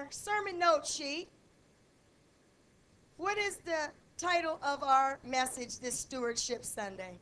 sermon note sheet, what is the title of our message this Stewardship Sunday?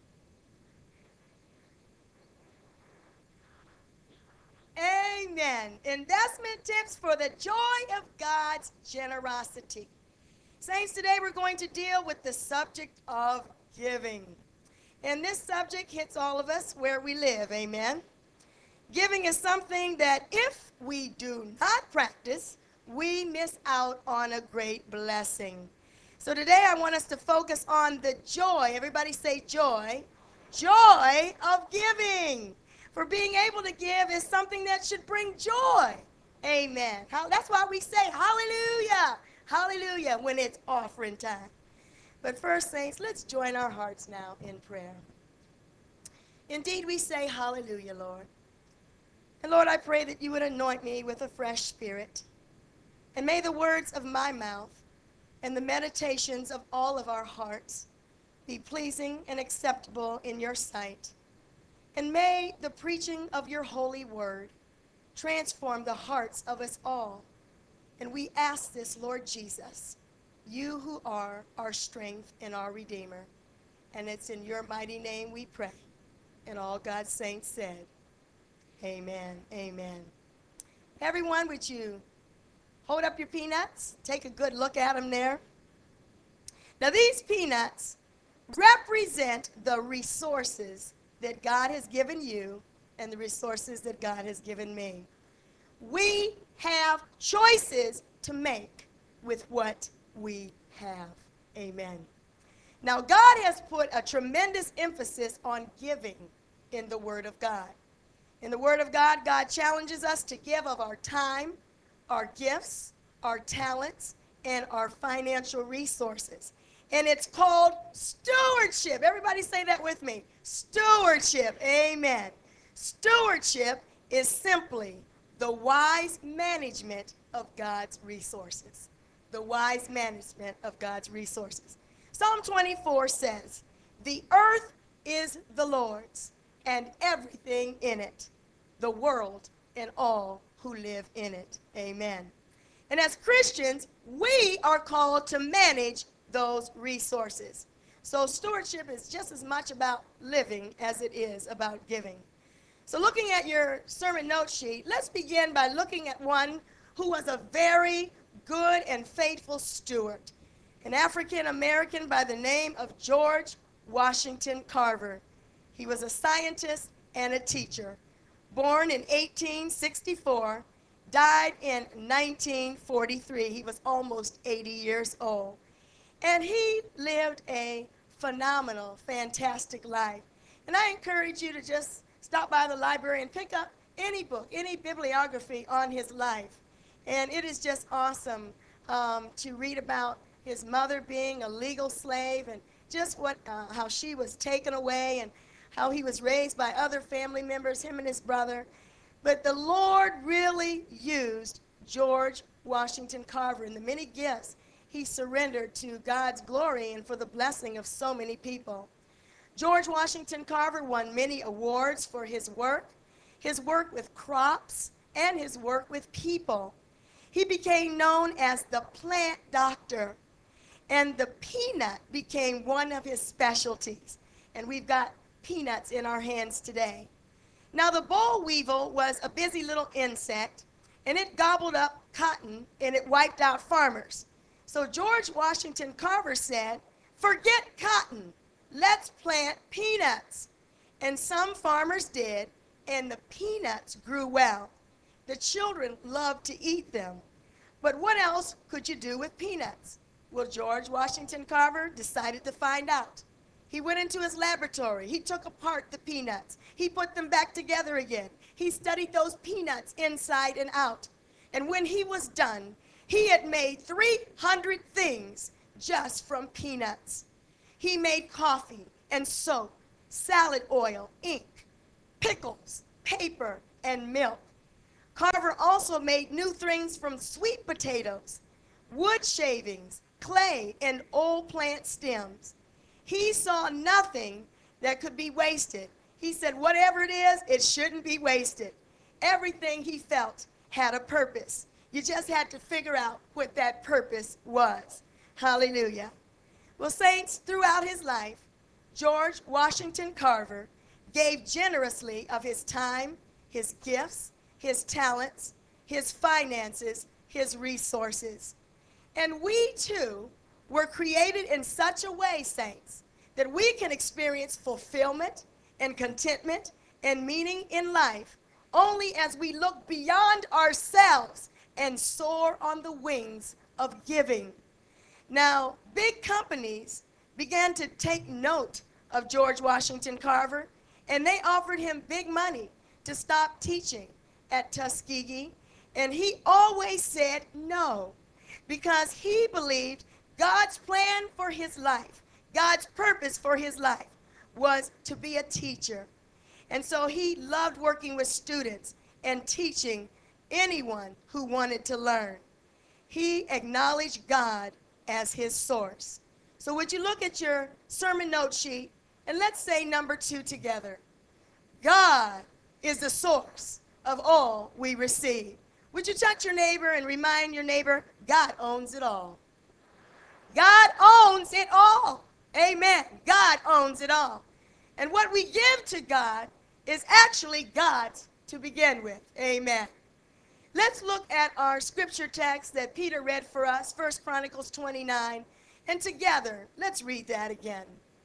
Amen. Investment tips for the joy of God's generosity. Saints, today we're going to deal with the subject of giving. And this subject hits all of us where we live. Amen. Giving is something that if we do not practice, we miss out on a great blessing. So today I want us to focus on the joy. Everybody say joy. Joy of giving. For being able to give is something that should bring joy. Amen. That's why we say hallelujah. Hallelujah when it's offering time. But first, saints, let's join our hearts now in prayer. Indeed, we say hallelujah, Lord. And Lord, I pray that you would anoint me with a fresh spirit. And may the words of my mouth and the meditations of all of our hearts be pleasing and acceptable in your sight. And may the preaching of your holy word transform the hearts of us all. And we ask this, Lord Jesus, you who are our strength and our Redeemer. And it's in your mighty name we pray. And all God's saints said, amen, amen. Everyone, would you hold up your peanuts? Take a good look at them there. Now, these peanuts represent the resources that God has given you and the resources that God has given me. We have choices to make with what we have. Amen. Now, God has put a tremendous emphasis on giving in the Word of God. In the Word of God, God challenges us to give of our time, our gifts, our talents, and our financial resources. And it's called stewardship. Everybody say that with me. Stewardship. Amen. Stewardship is simply the wise management of God's resources. The wise management of God's resources. Psalm 24 says, the earth is the Lord's and everything in it, the world and all who live in it. Amen. And as Christians, we are called to manage those resources. So stewardship is just as much about living as it is about giving. So looking at your sermon note sheet, let's begin by looking at one who was a very good and faithful steward, an African American by the name of George Washington Carver. He was a scientist and a teacher. Born in 1864, died in 1943. He was almost 80 years old. And he lived a phenomenal, fantastic life. And I encourage you to just stop by the library and pick up any book, any bibliography on his life. And it is just awesome to read about his mother being a legal slave and just how she was taken away and how he was raised by other family members, him and his brother. But the Lord really used George Washington Carver and the many gifts he surrendered to God's glory and for the blessing of so many people. George Washington Carver won many awards for his work with crops, and his work with people. He became known as the plant doctor, and the peanut became one of his specialties. And we've got peanuts in our hands today. Now, the boll weevil was a busy little insect, and it gobbled up cotton, and it wiped out farmers. So George Washington Carver said, forget cotton, let's plant peanuts. And some farmers did, and the peanuts grew well. The children loved to eat them. But what else could you do with peanuts? Well, George Washington Carver decided to find out. He went into his laboratory. He took apart the peanuts. He put them back together again. He studied those peanuts inside and out. And when he was done, he had made 300 things just from peanuts. He made coffee and soap, salad oil, ink, pickles, paper, and milk. Carver also made new things from sweet potatoes, wood shavings, clay, and old plant stems. He saw nothing that could be wasted. He said, whatever it is, it shouldn't be wasted. Everything he felt had a purpose. You just had to figure out what that purpose was. Hallelujah. Well, saints, throughout his life, George Washington Carver gave generously of his time, his gifts, his talents, his finances, his resources. And we too were created in such a way, saints, that we can experience fulfillment and contentment and meaning in life only as we look beyond ourselves and soar on the wings of giving. Now, big companies began to take note of George Washington Carver, and they offered him big money to stop teaching at Tuskegee, and he always said no, because he believed God's plan for his life, God's purpose for his life was to be a teacher. And so he loved working with students and teaching anyone who wanted to learn. He acknowledged God as his source. So would you look at your sermon note sheet and let's say number 2 together. God is the source of all we receive. Would you touch your neighbor and remind your neighbor, God owns it all. God owns it all. Amen. God owns it all. And what we give to God is actually God's to begin with. Amen. Let's look at our scripture text that Peter read for us, 1 Chronicles 29. And together, let's read that again.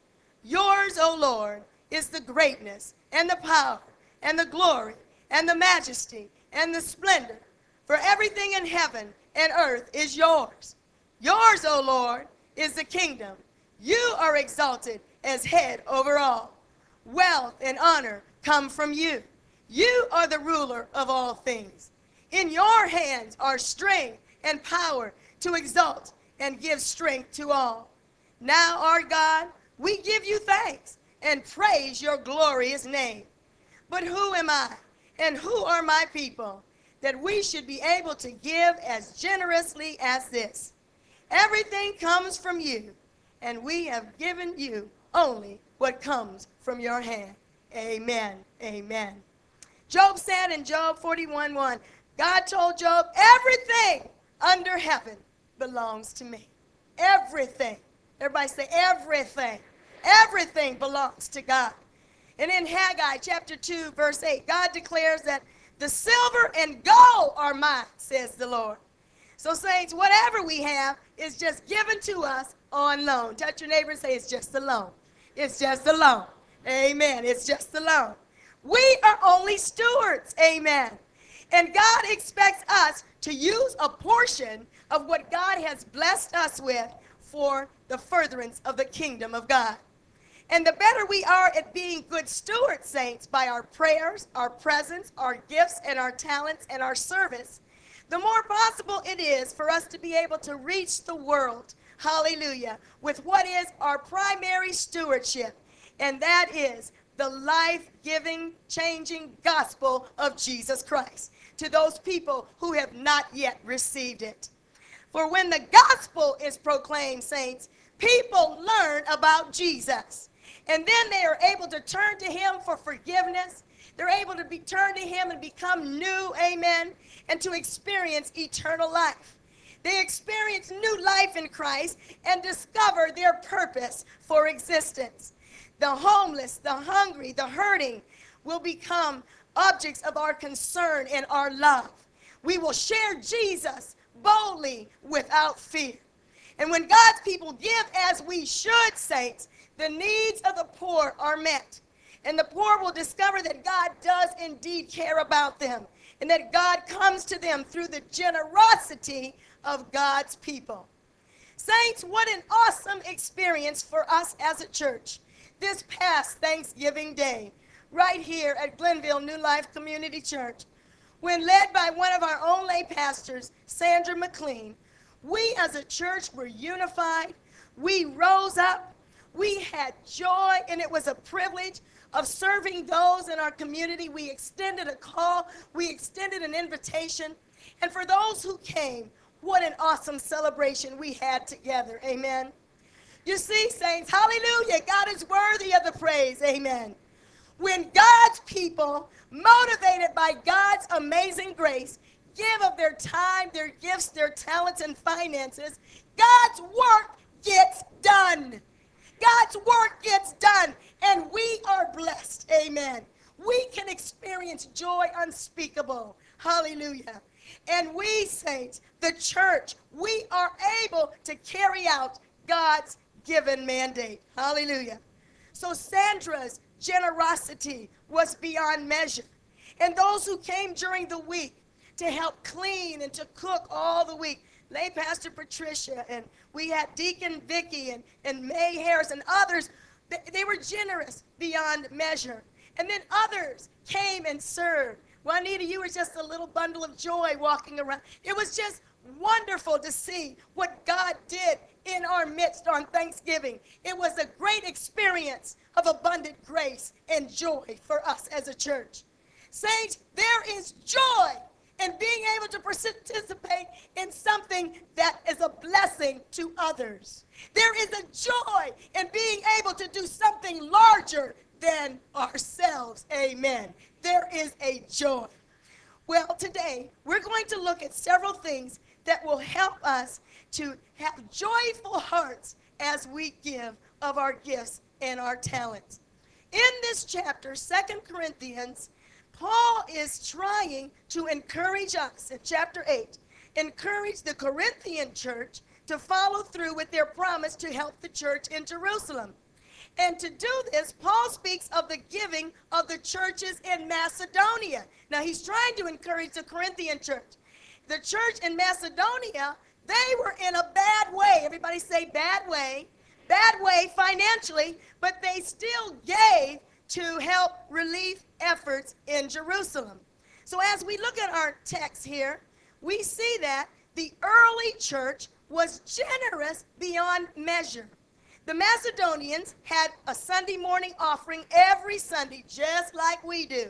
Yours, O Lord, is the greatness and the power and the glory and the majesty and the splendor. For everything in heaven and earth is yours. Yours, O Lord, is the kingdom. You are exalted as head over all. Wealth and honor come from you. You are the ruler of all things. In your hands are strength and power to exalt and give strength to all. Now, our God, we give you thanks and praise your glorious name. But who am I and who are my people that we should be able to give as generously as this? Everything comes from you, and we have given you only what comes from your hand. Amen. Amen. Job said in Job 41:1, God told Job, everything under heaven belongs to me. Everything. Everybody say everything. Everything belongs to God. And in Haggai chapter 2, verse 8, God declares that the silver and gold are mine, says the Lord. So saints, whatever we have is just given to us on loan. Touch your neighbor and say, it's just a loan. It's just a loan. Amen. It's just a loan. We are only stewards. Amen. And God expects us to use a portion of what God has blessed us with for the furtherance of the kingdom of God. And the better we are at being good stewards, saints, by our prayers, our presence, our gifts, and our talents, and our service, the more possible it is for us to be able to reach the world, hallelujah, with what is our primary stewardship, and that is the life-giving, changing gospel of Jesus Christ to those people who have not yet received it. For when the gospel is proclaimed, saints, people learn about Jesus. And then they are able to turn to him for forgiveness. They're able to turn to him and become new, amen, and to experience eternal life. They experience new life in Christ and discover their purpose for existence. The homeless, the hungry, the hurting will become objects of our concern and our love. We will share Jesus boldly without fear. And when God's people give as we should, saints, the needs of the poor are met. And the poor will discover that God does indeed care about them, and that God comes to them through the generosity of God's people. Saints, what an awesome experience for us as a church this past Thanksgiving Day, right here at Glenville New Life Community Church, when led by one of our own lay pastors, Sandra McLean. We as a church were unified. We rose up. We had joy, and it was a privilege of serving those in our community. We extended a call. We extended an invitation. And for those who came, what an awesome celebration we had together. Amen. You see, saints, hallelujah, God is worthy of the praise. Amen. When God's people, motivated by God's amazing grace, give of their time, their gifts, their talents, and finances, God's work gets done. God's work gets done, and we are blessed. Amen. We can experience joy unspeakable. Hallelujah. And we, saints, the church, we are able to carry out God's given mandate. Hallelujah. So Sandra's generosity was beyond measure. And those who came during the week to help clean and to cook all the week, lay Pastor Patricia, and we had Deacon Vicky and May Harris and others, they were generous beyond measure. And then others came and served. Juanita, you were just a little bundle of joy walking around. It was just wonderful to see what God did in our midst on Thanksgiving. It was a great experience of abundant grace and joy for us as a church. Saints, there is joy in being able to participate in something that is a blessing to others. There is a joy in being able to do something larger than ourselves. Amen. There is a joy. Well, today we're going to look at several things that will help us to have joyful hearts as we give of our gifts and our talents. In this chapter, 2 Corinthians, Paul is trying to encourage us, in chapter 8, encourage the Corinthian church to follow through with their promise to help the church in Jerusalem. And to do this, Paul speaks of the giving of the churches in Macedonia. Now, he's trying to encourage the Corinthian church. The church in Macedonia, they were in a bad way. Everybody say bad way financially, but they still gave to help relief efforts in Jerusalem. So as we look at our text here, we see that the early church was generous beyond measure. The Macedonians had a Sunday morning offering every Sunday, just like we do.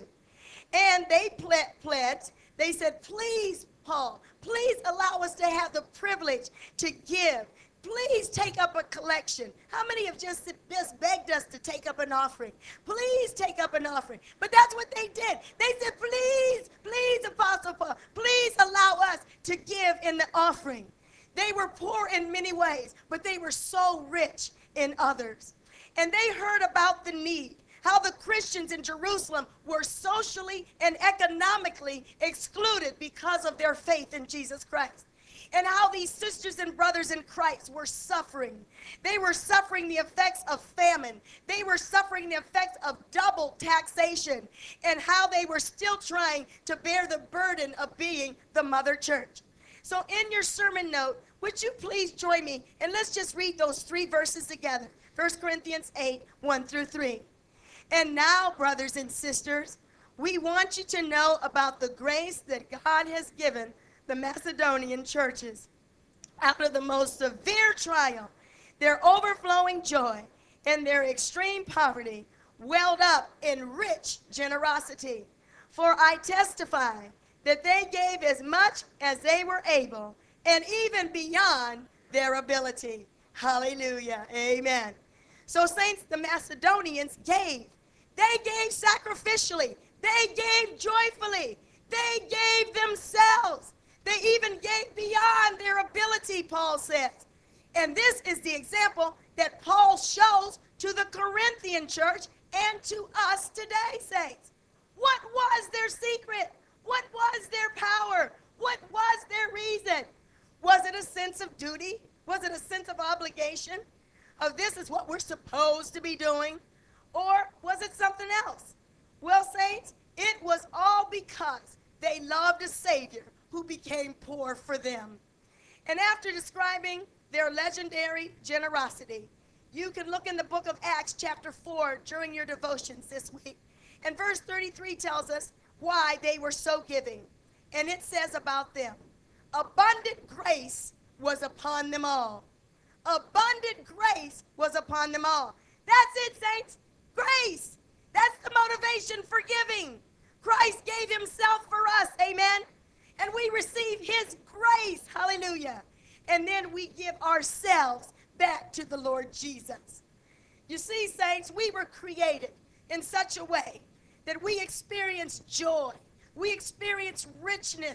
And they pledged, they said, please, Paul, please allow us to have the privilege to give. Please take up a collection. How many have just begged us to take up an offering? Please take up an offering. But that's what they did. They said, please, please, Apostle Paul, please allow us to give in the offering. They were poor in many ways, but they were so rich in others. And they heard about the need, how the Christians in Jerusalem were socially and economically excluded because of their faith in Jesus Christ. And how these sisters and brothers in Christ were suffering. They were suffering the effects of famine. They were suffering the effects of double taxation. And how they were still trying to bear the burden of being the mother church. So in your sermon note, would you please join me? And let's just read those 3 verses together. 1 Corinthians 8, 1 through 3. And now, brothers and sisters, we want you to know about the grace that God has given the Macedonian churches. Out of the most severe trial, their overflowing joy and their extreme poverty welled up in rich generosity. For I testify that they gave as much as they were able, and even beyond their ability. Hallelujah. Amen. So, saints, the Macedonians gave. They gave sacrificially. They gave joyfully. They gave themselves. They even gave beyond their ability, Paul says. And this is the example that Paul shows to the Corinthian church and to us today, saints. What was their secret? What was their power? What was their reason? Was it a sense of duty? Was it a sense of obligation? Of this is what we're supposed to be doing? Or was it something else? Well, saints, it was all because they loved a Savior who became poor for them. And after describing their legendary generosity, you can look in the book of Acts chapter 4 during your devotions this week. And verse 33 tells us why they were so giving. And it says about them, abundant grace was upon them all. Abundant grace was upon them all. That's it, saints. Grace. That's the motivation for giving. Christ gave himself for us. Amen. And we receive his grace. Hallelujah. And then we give ourselves back to the Lord Jesus. You see, saints, we were created in such a way that we experience joy. We experience richness.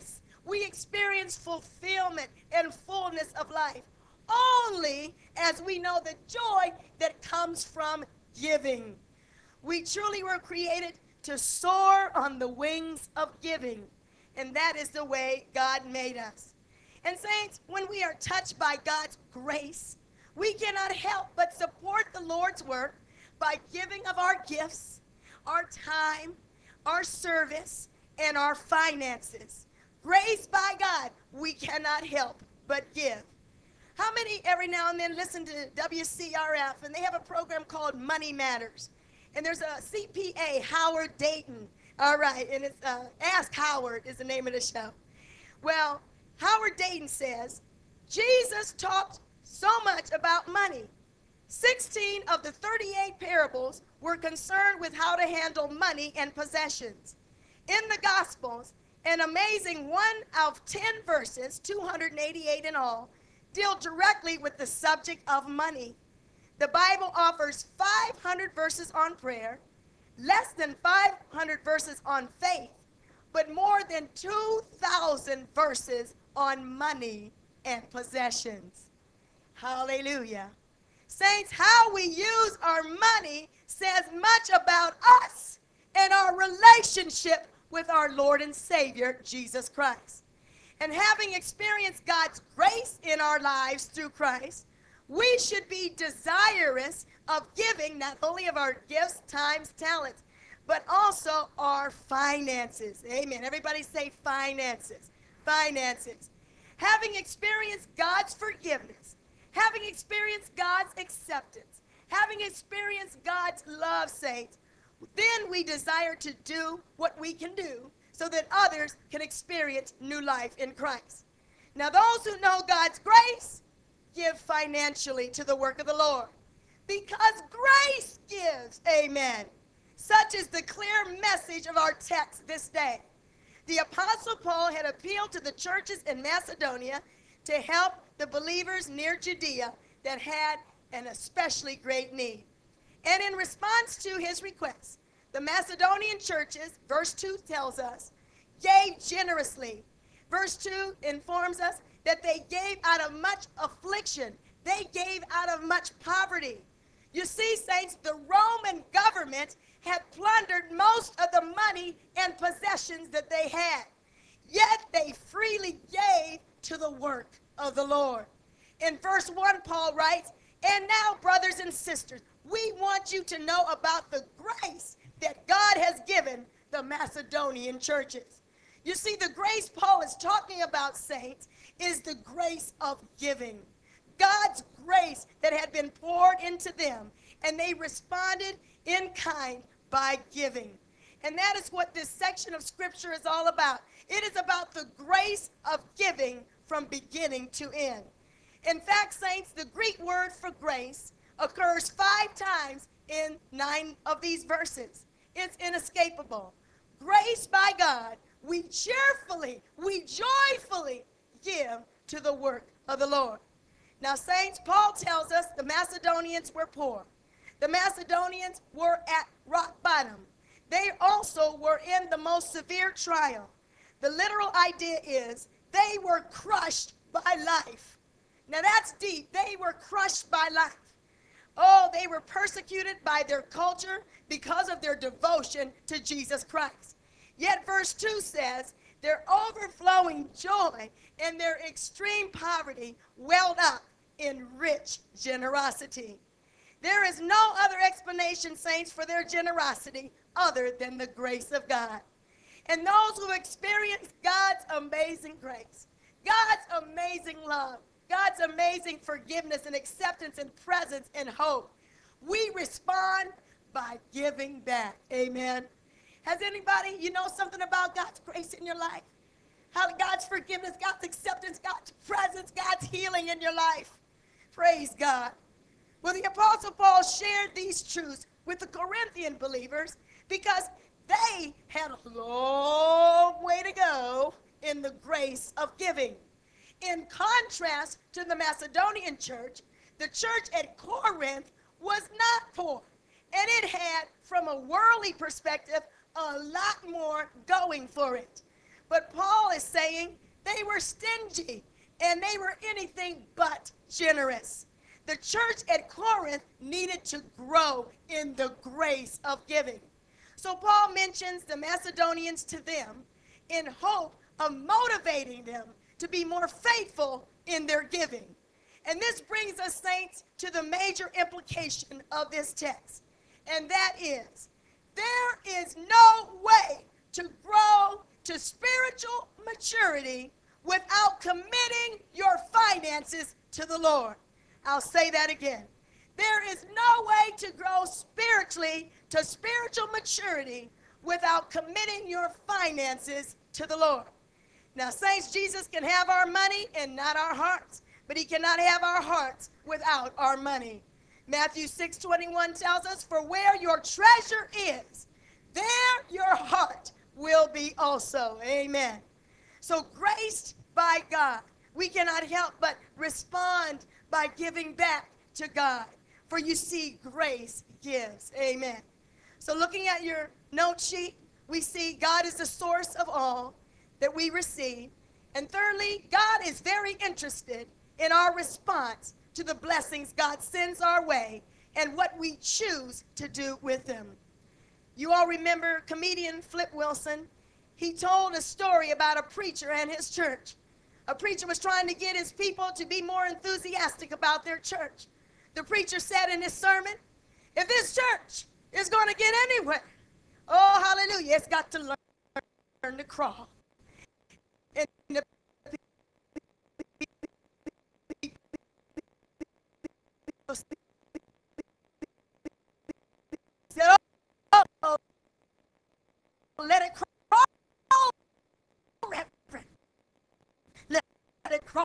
We experience fulfillment and fullness of life only as we know the joy that comes from giving. We truly were created to soar on the wings of giving, and that is the way God made us. And saints, when we are touched by God's grace, we cannot help but support the Lord's work by giving of our gifts, our time, our service, and our finances. Graced by God, we cannot help but give. How many every now and then listen to WCRF, and they have a program called Money Matters? And there's a CPA, Howard Dayton. All right, and it's Ask Howard is the name of the show. Well, Howard Dayton says, Jesus talked so much about money. 16 of the 38 parables were concerned with how to handle money and possessions. In the Gospels, an amazing 1 out of 10 verses, 288 in all, deal directly with the subject of money. The Bible offers 500 verses on prayer, less than 500 verses on faith, but more than 2,000 verses on money and possessions. Hallelujah. Saints, how we use our money says much about us and our relationship with our Lord and Savior, Jesus Christ. And having experienced God's grace in our lives through Christ, we should be desirous of giving not only of our gifts, times, talents, but also our finances. Amen. Everybody say finances. Finances. Having experienced God's forgiveness, having experienced God's acceptance, having experienced God's love, saints, then we desire to do what we can do so that others can experience new life in Christ. Now, those who know God's grace give financially to the work of the Lord, because grace gives. Amen. Such is the clear message of our text this day. The Apostle Paul had appealed to the churches in Macedonia to help the believers near Judea that had an especially great need. And in response to his request, the Macedonian churches, verse 2 tells us, gave generously. Verse 2 informs us that they gave out of much affliction. They gave out of much poverty. You see, saints, the Roman government had plundered most of the money and possessions that they had. Yet they freely gave to the work of the Lord. In verse 1, Paul writes, and now, brothers and sisters, we want you to know about the grace that God has given the Macedonian churches. You see, the grace Paul is talking about, saints, is the grace of giving. God's grace that had been poured into them, and they responded in kind by giving. And that is what this section of Scripture is all about. It is about the grace of giving from beginning to end. In fact, saints, the Greek word for grace occurs 5 times in 9 of these verses. It's inescapable. Grace by God, we cheerfully, we joyfully give to the work of the Lord. Now, saints, Paul tells us the Macedonians were poor. The Macedonians were at rock bottom. They also were in the most severe trial. The literal idea is they were crushed by life. Now, that's deep. They were crushed by life. Oh, they were persecuted by their culture because of their devotion to Jesus Christ. Yet verse 2 says, their overflowing joy and their extreme poverty welled up in rich generosity. There is no other explanation, saints, for their generosity other than the grace of God. And those who experience God's amazing grace, God's amazing love, God's amazing forgiveness and acceptance and presence and hope, we respond by giving back. Amen. Has anybody, you know something about God's grace in your life? How God's forgiveness, God's acceptance, God's presence, God's healing in your life. Praise God. Well, the Apostle Paul shared these truths with the Corinthian believers because they had a long way to go in the grace of giving. In contrast to the Macedonian church, the church at Corinth was not poor, and it had, from a worldly perspective, a lot more going for it. But Paul is saying They were stingy, and they were anything but generous. The church at Corinth needed to grow in the grace of giving. So Paul mentions the Macedonians to them in hope of motivating them to be more faithful in their giving. And this brings us, saints, to the major implication of this text. And that is, there is no way to grow to spiritual maturity without committing your finances to the Lord. I'll say that again. There is no way to grow spiritually to spiritual maturity without committing your finances to the Lord. Now, saints, Jesus can have our money and not our hearts, but he cannot have our hearts without our money. Matthew 6:21 tells us, for where your treasure is, there your heart will be also. Amen. So graced by God, we cannot help but respond by giving back to God. For you see, grace gives. Amen. So looking at your note sheet, we see God is the source of all that we receive. And thirdly, God is very interested in our response to the blessings God sends our way and what we choose to do with them. You all remember comedian Flip Wilson? He told a story about a preacher and his church. A preacher was trying to get his people to be more enthusiastic about their church. The preacher said in his sermon, if this church is going to get anywhere, oh, hallelujah, it's got to learn to crawl. And the people said, oh, let it crawl, Reverend. Let it crawl.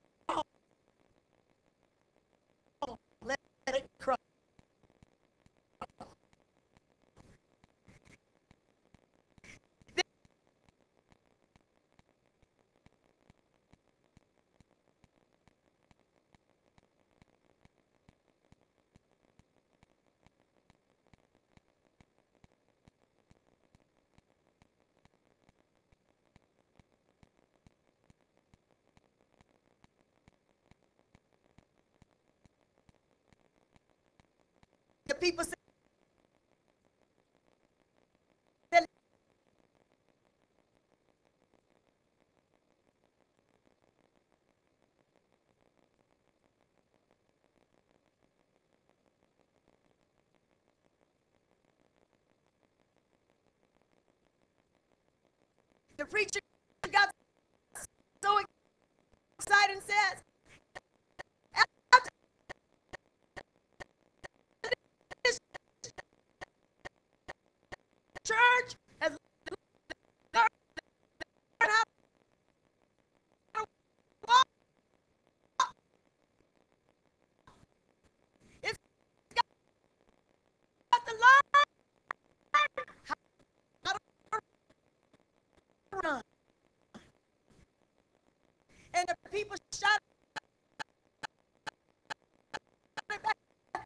Let it crawl. The people said, the preacher got so excited and says, after this church has learned how to walk, it's got to learn how to run. And the people shouted back,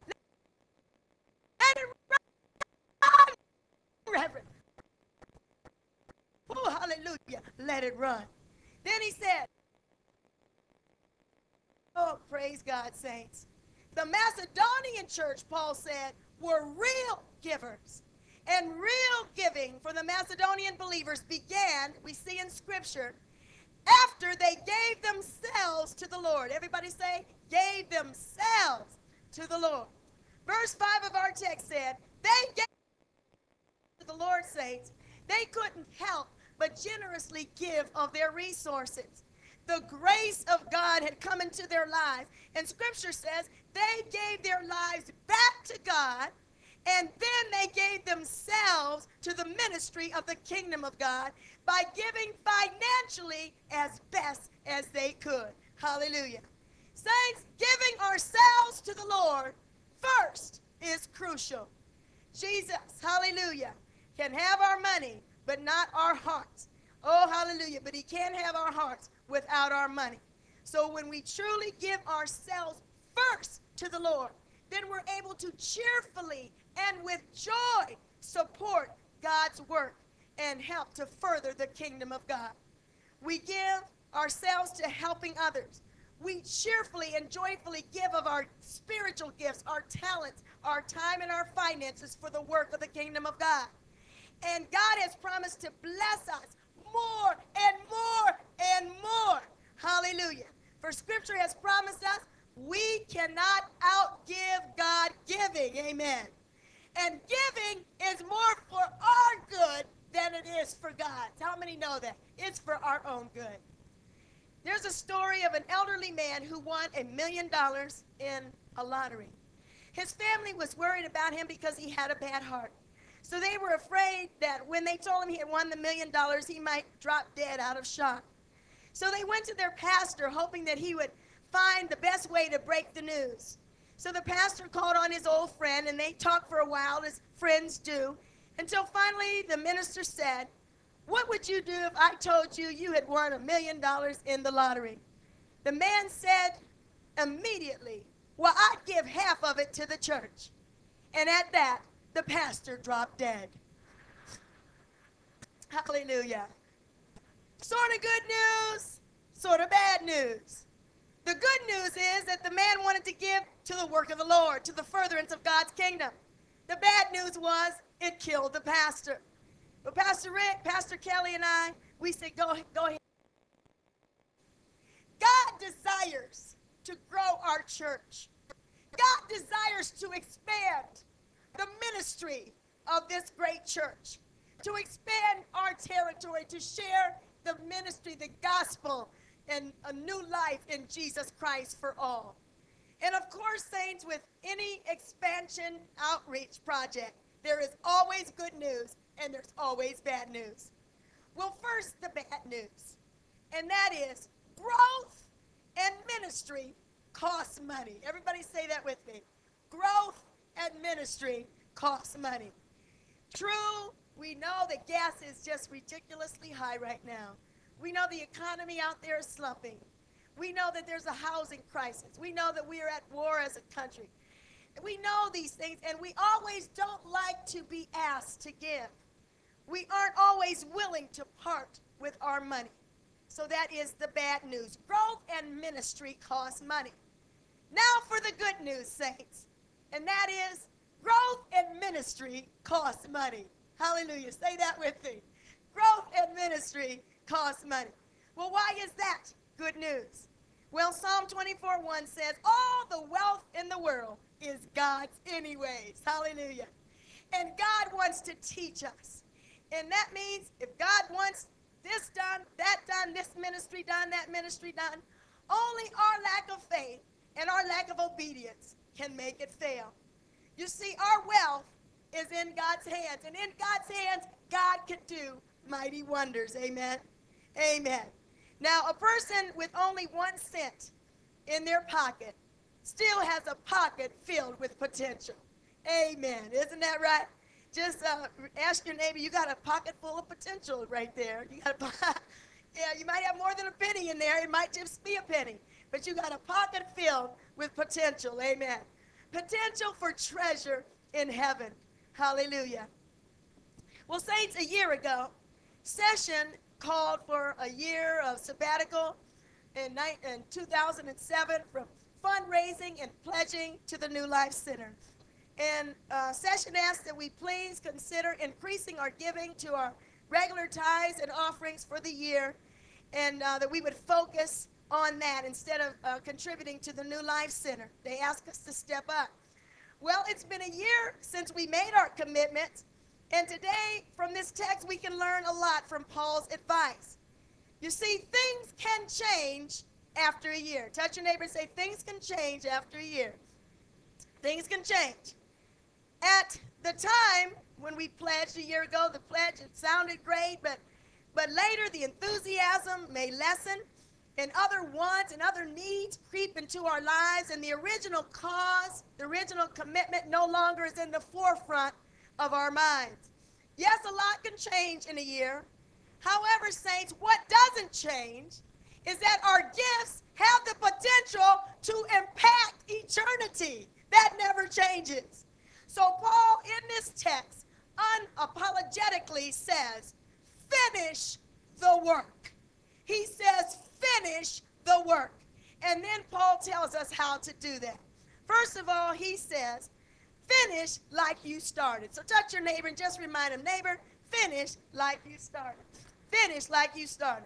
let it run, Reverend. Oh, hallelujah, let it run. Then he said, oh, praise God, saints. The Macedonian church, Paul said, were real givers. And real giving for the Macedonian believers began, we see in Scripture, after they gave themselves to the Lord. Everybody say, gave themselves to the Lord. Verse 5 of our text said, they gave to the Lord, saints. They couldn't help but generously give of their resources. The grace of God had come into their lives. And Scripture says they gave their lives back to God, and then they gave themselves to the ministry of the kingdom of God by giving financially as best as they could. Hallelujah. Saints, giving ourselves to the Lord first is crucial. Jesus, hallelujah, can have our money, but not our hearts. Oh, hallelujah. But he can't have our hearts without our money. So when we truly give ourselves first to the Lord, then we're able to cheerfully and with joy support God's work and help to further the kingdom of God. We give ourselves to helping others. We cheerfully and joyfully give of our spiritual gifts, our talents, our time, and our finances for the work of the kingdom of God. And God has promised to bless us more and more and more. Hallelujah. For Scripture has promised us we cannot outgive God giving. Amen. And giving is more for our good than it is for God's. How many know that? It's for our own good. There's a story of an elderly man who won $1 million in a lottery. His family was worried about him because he had a bad heart. So they were afraid that when they told him he had won the $1 million, he might drop dead out of shock. So they went to their pastor hoping that he would find the best way to break the news. So the pastor called on his old friend, and they talked for a while, as friends do, until finally the minister said, "What would you do if I told you you had won $1 million in the lottery?" The man said immediately, "Well, I'd give half of it to the church." And at that, the pastor dropped dead. Hallelujah. Sort of good news, sort of bad news. The good news is that the man wanted to give to the work of the Lord, to the furtherance of God's kingdom. The bad news was it killed the pastor. But Pastor Rick, Pastor Kelly, and I, we said, go ahead. God desires to grow our church. God desires to expand the ministry of this great church, to expand our territory, to share the ministry, the gospel, and a new life in Jesus Christ for all. And of course, saints, with any expansion outreach project, there is always good news and there's always bad news. Well, first, the bad news, and that is growth and ministry costs money. Everybody say that with me. Growth and ministry costs money. True, we know that gas is just ridiculously high right now. We know the economy out there is slumping. We know that there's a housing crisis. We know that we are at war as a country. We know these things, and we always don't like to be asked to give. We aren't always willing to part with our money. So that is the bad news. Growth and ministry cost money. Now for the good news, saints, and that is growth and ministry costs money. Hallelujah. Say that with me. Growth and ministry costs money. Well, why is that good news? Well, Psalm 24:1 says, all the wealth in the world is God's anyways. Hallelujah. And God wants to teach us. And that means if God wants this done, that done, this ministry done, that ministry done, only our lack of faith and our lack of obedience can make it fail. You see, our wealth is in God's hands. And in God's hands, God can do mighty wonders. Amen. Amen. Now, a person with only 1 cent in their pocket still has a pocket filled with potential. Amen. Isn't that right? Just ask your neighbor, you got a pocket full of potential right there. You got yeah, you might have more than a penny in there. It might just be a penny. But you got a pocket filled with potential. Amen. Potential for treasure in heaven. Hallelujah. Well, saints, a year ago, Session called for a year of sabbatical in 2007 from fundraising and pledging to the New Life Center. And Session asked that we please consider increasing our giving to our regular tithes and offerings for the year, and that we would focus on that instead of contributing to the New Life Center. They asked us to step up. Well, it's been a year since we made our commitments, and today from this text we can learn a lot from Paul's advice. You see, things can change after a year. Touch your neighbor and say, things can change after a year. Things can change. At the time when we pledged a year ago, the pledge, it sounded great, but later the enthusiasm may lessen, and other wants and other needs creep into our lives, and the original cause, the original commitment no longer is in the forefront of our minds. Yes, a lot can change in a year. However, saints, what doesn't change is that our gifts have the potential to impact eternity. That never changes. So Paul, in this text, unapologetically says, finish the work. He says, finish the work. And then Paul tells us how to do that. First of all, he says, finish like you started. So touch your neighbor and just remind him, neighbor, finish like you started. Finish like you started.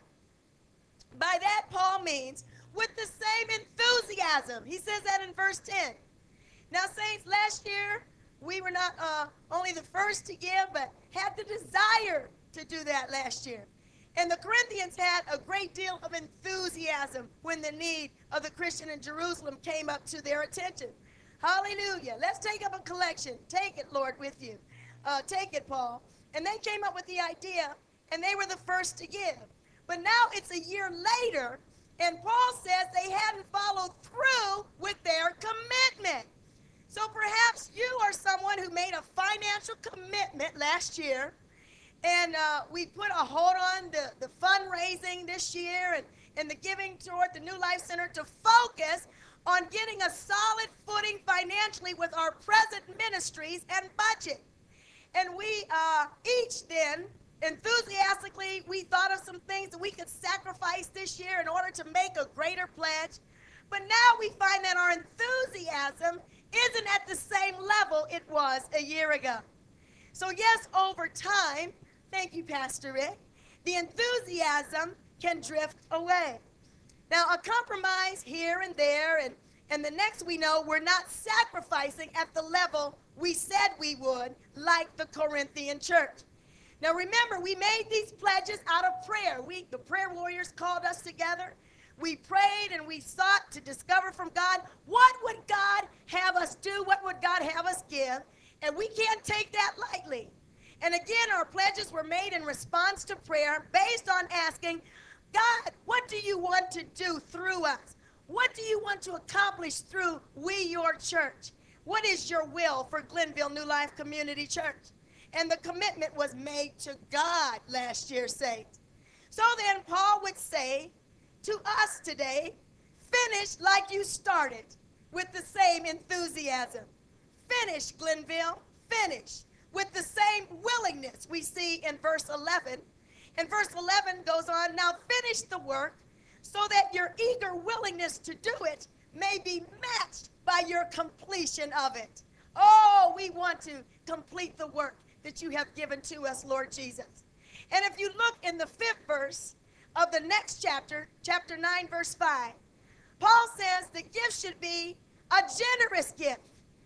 By that, Paul means with the same enthusiasm. He says that in verse 10. Now, saints, last year, we were not only the first to give, but had the desire to do that last year. And the Corinthians had a great deal of enthusiasm when the need of the Christian in Jerusalem came up to their attention. Hallelujah. Let's take up a collection. Take it, Lord, with you. Take it, Paul. And they came up with the idea, and they were the first to give. But now it's a year later, and Paul says they hadn't followed through with their commitment. So perhaps you are someone who made a financial commitment last year, and we put a hold on the fundraising this year and the giving toward the New Life Center to focus on getting a solid footing financially with our present ministries and budget. And we each then, enthusiastically, we thought of some things that we could sacrifice this year in order to make a greater pledge. But now we find that our enthusiasm isn't at the same level it was a year ago. So yes, over time, thank you, Pastor Rick, the enthusiasm can drift away. Now, a compromise here and there, and the next we know, we're not sacrificing at the level we said we would, like the Corinthian church. Now, remember, we made these pledges out of prayer. The prayer warriors called us together. We prayed and we sought to discover from God, what would God have us do? What would God have us give? And we can't take that lightly. And again, our pledges were made in response to prayer based on asking, God, what do you want to do through us? What do you want to accomplish through we, your church? What is your will for Glenville New Life Community Church? And the commitment was made to God last year, saints. So then Paul would say to us today, finish like you started with the same enthusiasm. Finish, Glenville, finish with the same willingness we see in verse 11. And verse 11 goes on, now finish the work so that your eager willingness to do it may be matched by your completion of it. Oh, we want to complete the work that you have given to us, Lord Jesus. And if you look in the 5th verse of the next chapter, chapter 9, verse 5, Paul says the gift should be a generous gift,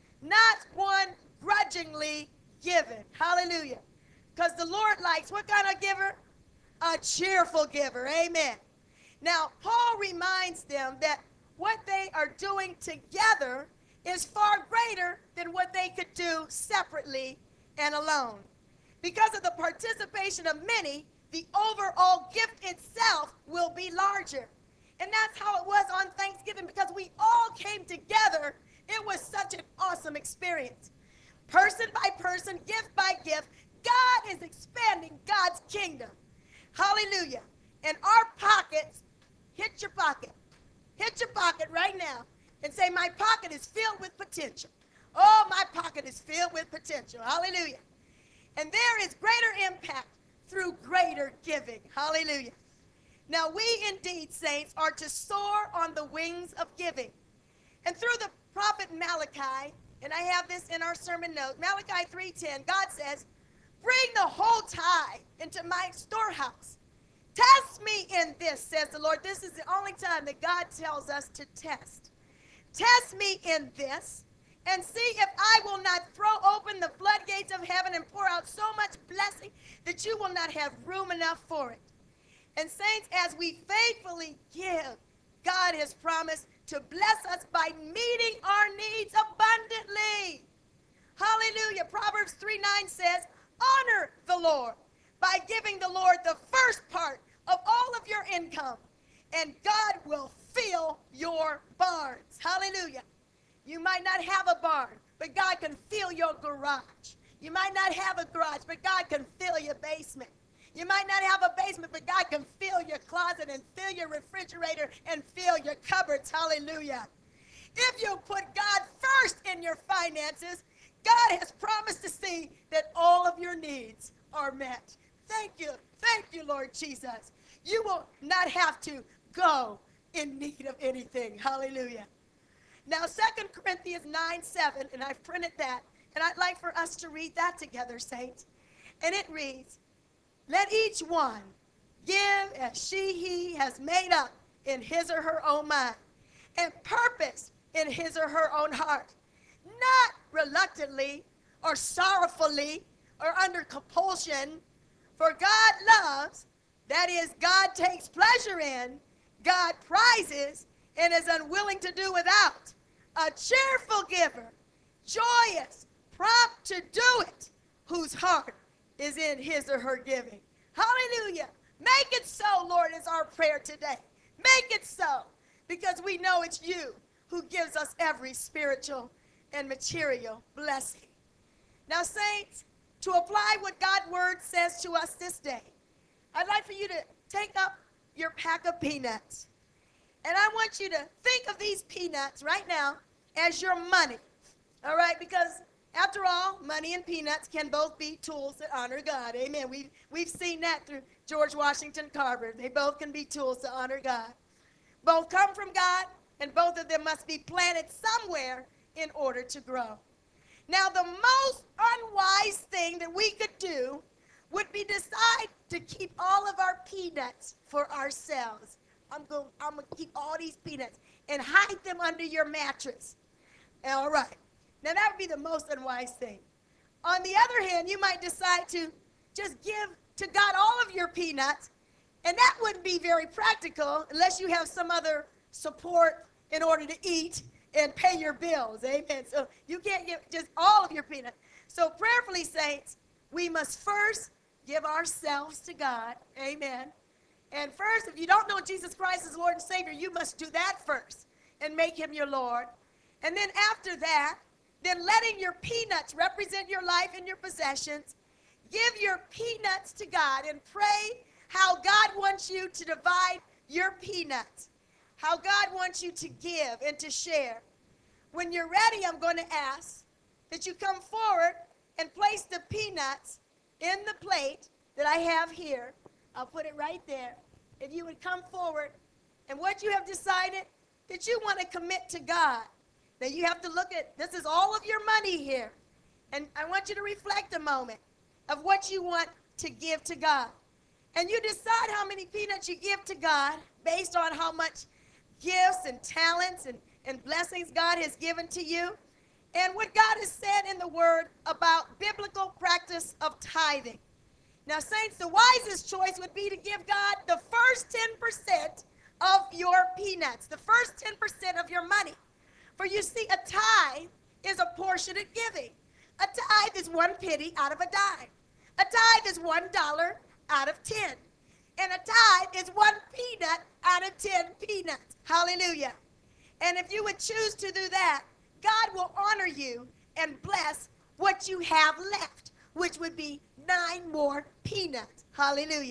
not one grudgingly given. Hallelujah. Because the Lord likes what kind of giver? A cheerful giver. Amen. Now, Paul reminds them that what they are doing together is far greater than what they could do separately and alone. Because of the participation of many, the overall gift itself will be larger. And that's how it was on Thanksgiving, because we all came together. It was such an awesome experience. Person by person, gift by gift, God is expanding God's kingdom. Hallelujah. And our pockets, hit your pocket. Hit your pocket right now and say, my pocket is filled with potential. Oh, my pocket is filled with potential. Hallelujah. And there is greater impact through greater giving. Hallelujah. Now, we indeed, saints, are to soar on the wings of giving. And through the prophet Malachi, and I have this in our sermon note, Malachi 3:10, God says, bring the whole tithe into my storehouse. Test me in this, says the Lord. This is the only time that God tells us to test. Test me in this and see if I will not throw open the floodgates of heaven and pour out so much blessing that you will not have room enough for it. And saints, as we faithfully give, God has promised to bless us by meeting our needs abundantly. Hallelujah. Proverbs 3:9 says, honor the Lord by giving the Lord the first part of all of your income, and God will fill your barns. Hallelujah. You might not have a barn, but God can fill your garage. You might not have a garage, but God can fill your basement. You might not have a basement, but God can fill your closet and fill your refrigerator and fill your cupboards. Hallelujah. If you put God first in your finances, God has promised to see that all of your needs are met. Thank you, Lord Jesus. You will not have to go in need of anything. Hallelujah. Now, 2 Corinthians 9:7, and I've printed that, and I'd like for us to read that together, saints. And it reads, let each one give as he has made up in his or her own mind, and purpose in his or her own heart, not reluctantly or sorrowfully or under compulsion, for God loves, that is, God takes pleasure in, God prizes, and is unwilling to do without. A cheerful giver, joyous, prompt to do it, whose heart is in his or her giving. Hallelujah. Make it so, Lord, is our prayer today. Make it so, because we know it's you who gives us every spiritual and material blessing. Now, saints, to apply what God's word says to us this day, I'd like for you to take up your pack of peanuts. And I want you to think of these peanuts right now as your money. All right? Because after all, money and peanuts can both be tools that honor God. Amen. We've seen that through George Washington Carver. They both can be tools to honor God. Both come from God, and both of them must be planted somewhere in order to grow. Now, the most unwise thing that we could do would be decide to keep all of our peanuts for ourselves. I'm going to keep all these peanuts and hide them under your mattress. All right. Now, that would be the most unwise thing. On the other hand, you might decide to just give to God all of your peanuts, and that wouldn't be very practical unless you have some other support in order to eat and pay your bills. Amen. So you can't give just all of your peanuts. So prayerfully, saints, we must first give ourselves to God. Amen. And first, if you don't know Jesus Christ as Lord and Savior, you must do that first and make him your Lord. And then after that, then letting your peanuts represent your life and your possessions, give your peanuts to God and pray how God wants you to divide your peanuts, how God wants you to give and to share. When you're ready, I'm going to ask that you come forward and place the peanuts in the plate that I have here. I'll put it right there. If you would come forward, and what you have decided that you want to commit to God. Now you have to look at, this is all of your money here. And I want you to reflect a moment of what you want to give to God. And you decide how many peanuts you give to God based on how much gifts and talents and blessings God has given to you. And what God has said in the Word about biblical practice of tithing. Now, saints, the wisest choice would be to give God the first 10% of your peanuts, the first 10% of your money. For you see, a tithe is a portion of giving. A tithe is 1 penny out of a dime. A tithe is $1 out of 10. And a tithe is 1 peanut out of 10 peanuts. Hallelujah. And if you would choose to do that, God will honor you and bless what you have left, which would be 9 more peanuts. Hallelujah.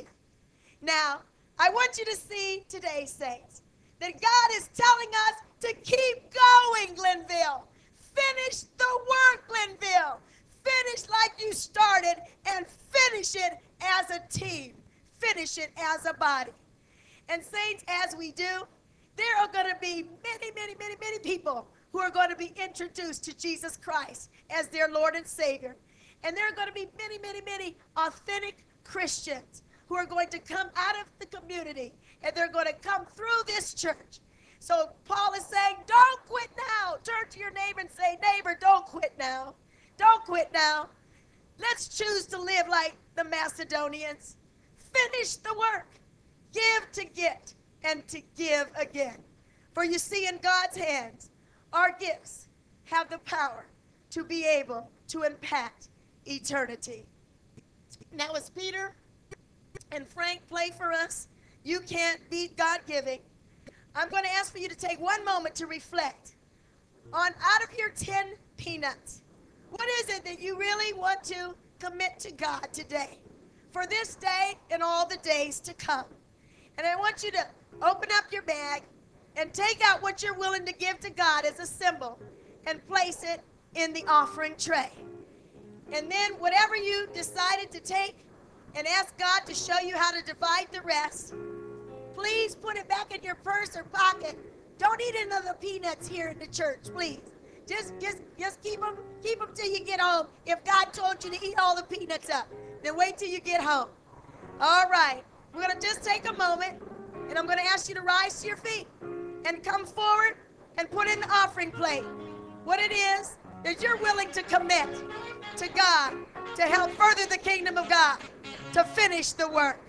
Now, I want you to see today, saints, that God is telling us to keep going, Glenville. Finish the work, Glenville. Finish like you started and finish it as a team. Finish it as a body. And saints, as we do, there are going to be many people who are going to be introduced to Jesus Christ as their Lord and Savior. And there are going to be many authentic Christians who are going to come out of the community, and they're going to come through this church. So Paul is saying, don't quit now. Turn to your neighbor and say, neighbor, don't quit now. Don't quit now. Let's choose to live like the Macedonians. Finish the work. Give to get and to give again. For you see, in God's hands, our gifts have the power to be able to impact eternity. Now, as Peter and Frank play for us, You Can't Beat God Giving, I'm going to ask for you to take one moment to reflect on, out of your 10 peanuts, what is it that you really want to commit to God today for this day and all the days to come? And I want you to open up your bag and take out what you're willing to give to God as a symbol and place it in the offering tray. And then whatever you decided to take and ask God to show you how to divide the rest, please put it back in your purse or pocket. Don't eat any of the peanuts here in the church, please. Just keep them till you get home. If God told you to eat all the peanuts up, then wait till you get home. All right. We're going to just take a moment, and I'm going to ask you to rise to your feet and come forward and put in the offering plate what it is that you're willing to commit to God to help further the kingdom of God, to finish the work.